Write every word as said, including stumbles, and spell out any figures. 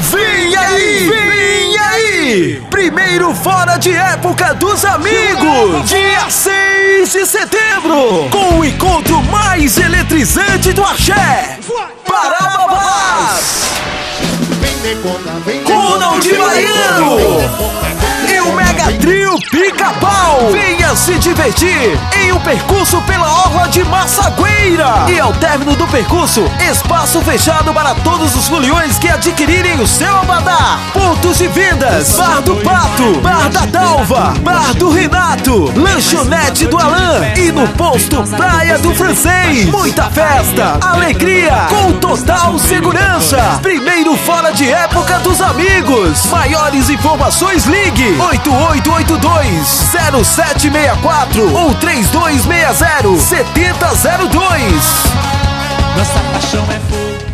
Vem aí, vem aí! Primeiro Fora de Época dos Amigos, dia seis de setembro, com o encontro mais eletrizante do axé, Parababás, com o Naldir Baiano e o Mega Trio Pica-Pau. Venha se divertir em um percurso pela orla de Massagueira. E ao término do percurso, espaço fechado para todos os foliões que adquirirem o seu abadá. Pontos de vendas: Bar do Pato, Bar da Dalva, Bar do Renato, Lanchonete do Alain e no posto Praia do Francês. Muita festa, alegria, com total segurança. Primeiro Fora de Época dos Amigos. Maiores informações, ligue oito oito oito dois, zero sete seis quatro ou três dois seis zero, sete zero zero dois. Nossa paixão é fogo.